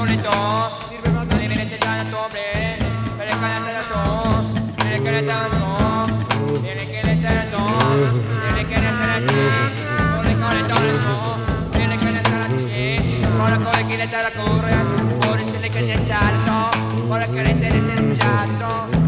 bonito, sirve para que le te dan sobre, pero es que le te dan, tiene que le te dan, tiene que le te dan, tiene que le te dan, tiene que le te dan, ora come che le te la corre, ora se le che le certo, ora che le te le certo.